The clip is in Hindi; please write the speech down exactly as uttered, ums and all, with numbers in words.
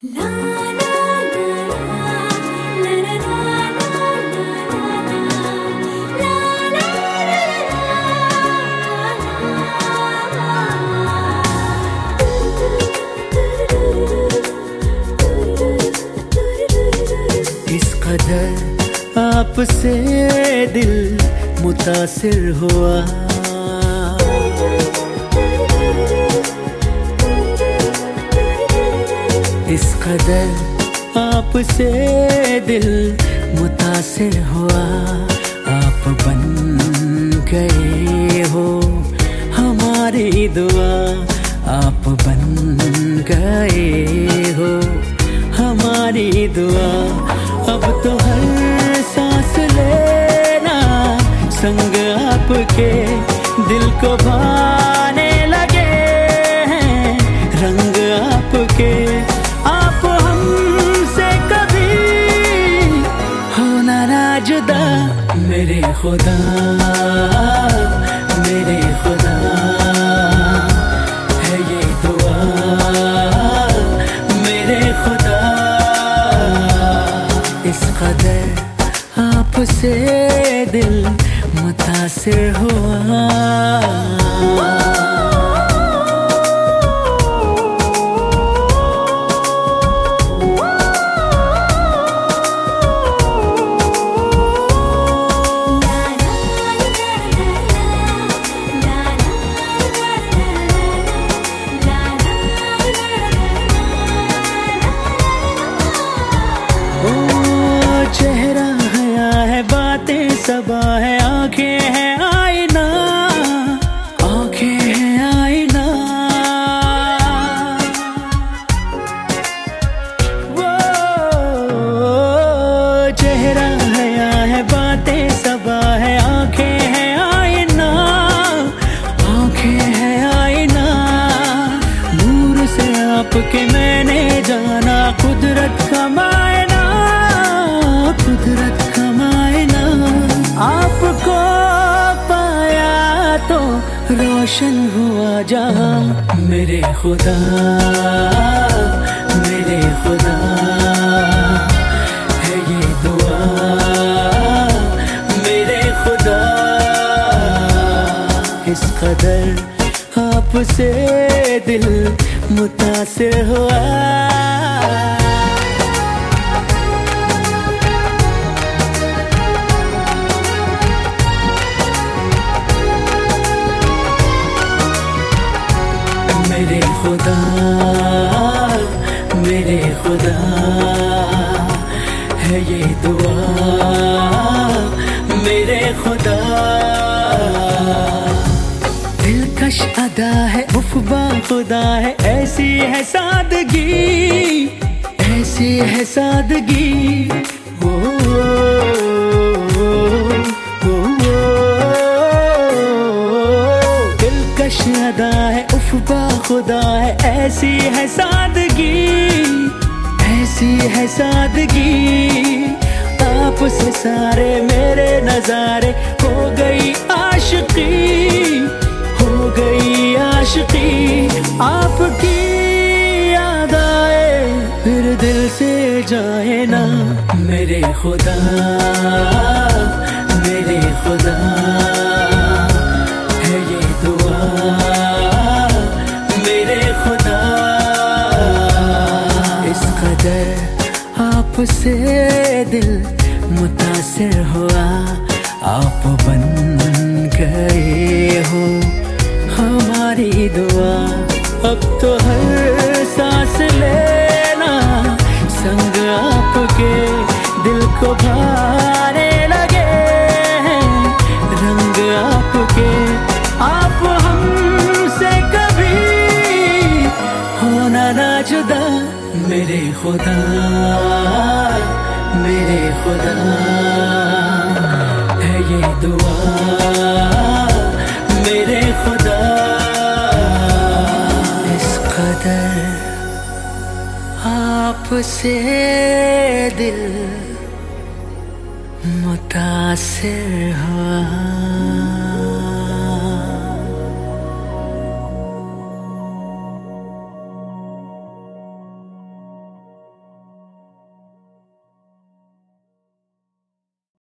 इस कदर आपसे दिल मुतासिर हुआ, इस कदर आपसे दिल मुतासिर हुआ। आप बन गए हो हमारी दुआ, आप बन गए हो हमारी दुआ। अब तो हर सांस लेना संग आपके दिल को भाने लगे हैं, रंग आपके। आप हमसे कभी होना ना जुदा, मेरे खुदा मेरे खुदा है ये दुआ, मेरे खुदा। इस कदर आपसे दिल मुतासिर हुआ। चेहरा हया है, बातें सबा है, आंखें हैं आईना, आंखें हैं आईना। वो चेहरा हया है, बातें सबा है, आंखें हैं आईना, आंखें हैं आईना। दूर से आपके मैंने जाना कुदरत का मायना, कुदरत कमाए ना। आपको पाया तो रोशन हुआ जहां, मेरे खुदा मेरे खुदा है ये दुआ, मेरे खुदा। इस कदर आपसे दिल मुतासिर हुआ। मेरे खुदा मेरे खुदा है ये दुआ, मेरे खुदा। दिलकश अदा है, उफ़बा खुदा है, ऐसी है सादगी, ऐसी है सादगी। ओ, ओ, ओ, दिलकश अदा है, उफ़बा खुदा है, ऐसी है सादगी, ऐसी है सादगी। आपसे सारे मेरे नजारे हो गई आशिकी, हो गई आशिकी। आपकी याद आए फिर दिल से जाए ना, मेरे खुदा मेरे खुदा है ये दुआ, मेरे खुदा। इस कदर आपसे दिल मुतासिर हुआ, आप बन गए हो हमारी दुआ। अब तो हर सांस लेना संग आपके दिल को भाने लगे हैं, रंग आपके। आप हमसे कभी होना ना जुदा, मेरे खुदा मेरे खुदा है ये दुआ, मेरे खुदा। इस कदर आपसे दिल मुतासिर हुआ।